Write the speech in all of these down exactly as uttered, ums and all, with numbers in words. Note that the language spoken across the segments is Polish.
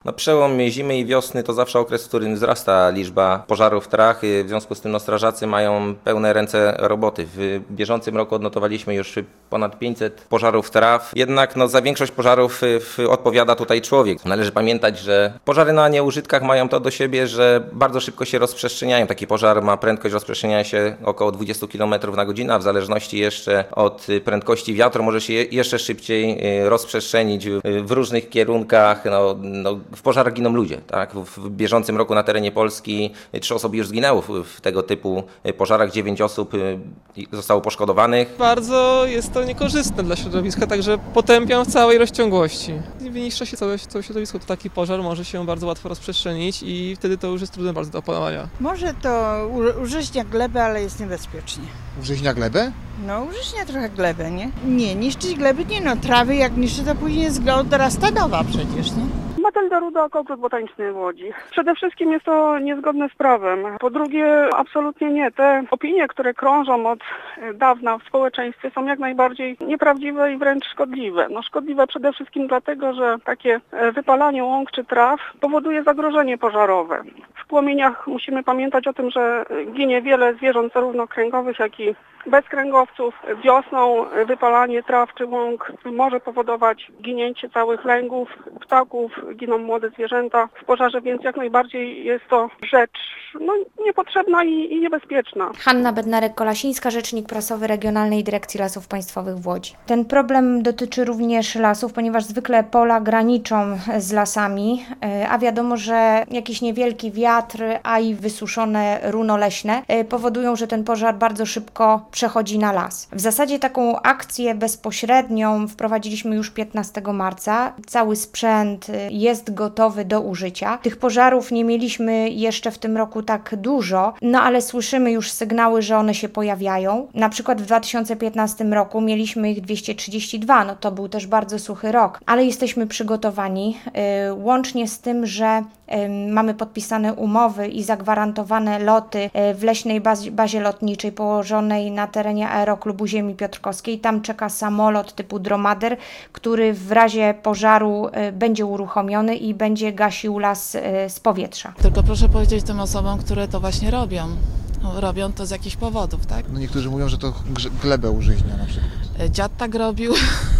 No, przełom zimy i wiosny to zawsze okres, w którym wzrasta liczba pożarów w trach. W związku z tym no, strażacy mają pełne ręce roboty. W bieżącym roku odnotowaliśmy już ponad pięćset pożarów traw. Jednak no, za większość pożarów w, odpowiada tutaj człowiek. Należy pamiętać, że pożary na nieużytkach mają to do siebie, że bardzo szybko się rozprzestrzeniają. Taki pożar ma prędkość rozprzestrzeniania się około dwadzieścia kilometrów na godzinę, a w zależności jeszcze od prędkości wiatru może się jeszcze szybciej rozprzestrzenić w różnych kierunkach. No, no, w pożarach giną ludzie. Tak? W bieżącym roku na terenie Polski trzy osoby już zginęły w tego typu pożarach, dziewięć osób zostało poszkodowanych. Bardzo jest to niekorzystne dla środowiska, także potępiam w całej rozciągłości. Wyniszcza się całe, całe środowisko, to taki pożar może się bardzo łatwo rozprzestrzenić i wtedy to już jest trudne bardzo do opanowania. Może to użyźnia gleby, ale jest niebezpiecznie. Użyźnia glebę? No, użyźnia trochę glebę, nie? Nie, niszczyć gleby nie, no trawy jak niszczy, to później jest dorasta nowa przecież, nie? Matylda Ruda, Ogród Botaniczny w Łodzi. Przede wszystkim jest to niezgodne z prawem. Po drugie, absolutnie nie. Te opinie, które krążą od dawna w społeczeństwie, są jak najbardziej nieprawdziwe i wręcz szkodliwe. No szkodliwe przede wszystkim dlatego, że takie wypalanie łąk czy traw powoduje zagrożenie pożarowe. W płomieniach musimy pamiętać o tym, że ginie wiele zwierząt, zarówno kręgowych, jak i bezkręgowców. Wiosną wypalanie traw czy łąk może powodować ginięcie całych lęgów, ptaków, giną młode zwierzęta w pożarze, więc jak najbardziej jest to rzecz no, niepotrzebna i, i niebezpieczna. Hanna Bednarek-Kolasińska, rzecznik prasowy Regionalnej Dyrekcji Lasów Państwowych w Łodzi. Ten problem dotyczy również lasów, ponieważ zwykle pola graniczą z lasami, a wiadomo, że jakiś niewielki wiatr, a i wysuszone runo leśne powodują, że ten pożar bardzo szybko przechodzi na las. W zasadzie taką akcję bezpośrednią wprowadziliśmy już piętnastego marca. Cały sprzęt jest gotowy do użycia. Tych pożarów nie mieliśmy jeszcze w tym roku tak dużo, no ale słyszymy już sygnały, że one się pojawiają. Na przykład w dwa tysiące piętnastym roku mieliśmy ich dwieście trzydzieści dwa, no to był też bardzo suchy rok, ale jesteśmy przygotowani, yy, łącznie z tym, że yy, mamy podpisane umowy i zagwarantowane loty yy, w leśnej bazie, bazie lotniczej położonej na terenie Aeroklubu Ziemi Piotrkowskiej. Tam czeka samolot typu Dromader, który w razie pożaru yy, będzie uruchomiony i będzie gasił las yy, z powietrza. Tylko proszę powiedzieć tym osobom, które to właśnie robią. Robią to z jakichś powodów, tak? No niektórzy mówią, że to glebę użyźnia na przykład. Dziad tak robił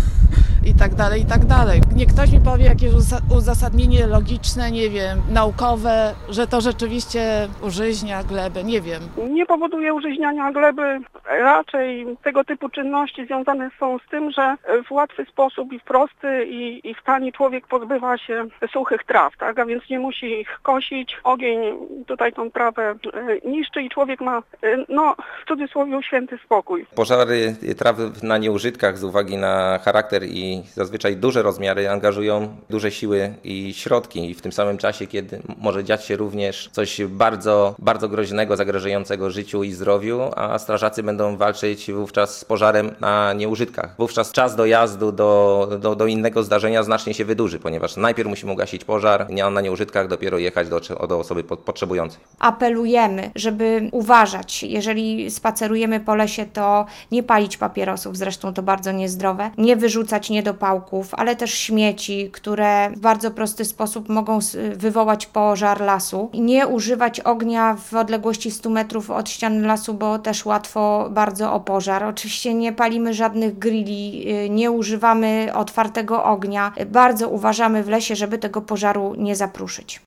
i tak dalej, i tak dalej. Niech ktoś mi powie jakieś uzasadnienie logiczne, nie wiem, naukowe, że to rzeczywiście użyźnia glebę, nie wiem. Nie powoduje użyźniania gleby. Raczej tego typu czynności związane są z tym, że w łatwy sposób i w prosty i, i w tani człowiek pozbywa się suchych traw, tak? A więc nie musi ich kosić. Ogień tutaj tą trawę niszczy i człowiek ma, no w cudzysłowie, święty spokój. Pożary trawy na nieużytkach z uwagi na charakter i zazwyczaj duże rozmiary angażują duże siły i środki i w tym samym czasie, kiedy może dziać się również coś bardzo, bardzo groźnego, zagrażającego życiu i zdrowiu, a strażacy będą walczyć wówczas z pożarem na nieużytkach. Wówczas czas dojazdu do, do, do innego zdarzenia znacznie się wydłuży, ponieważ najpierw musimy ugasić pożar, nie na nieużytkach, dopiero jechać do, do osoby potrzebującej. Apelujemy, żeby uważać, jeżeli spacerujemy po lesie, to nie palić papierosów, zresztą to bardzo niezdrowe, nie wyrzucać niedopałków, ale też śmieci, które w bardzo prosty sposób mogą wywołać pożar lasu. Nie używać ognia w odległości stu metrów od ścian lasu, bo też łatwo bardzo o pożar. Oczywiście nie palimy żadnych grilli, nie używamy otwartego ognia. Bardzo uważamy w lesie, żeby tego pożaru nie zapruszyć.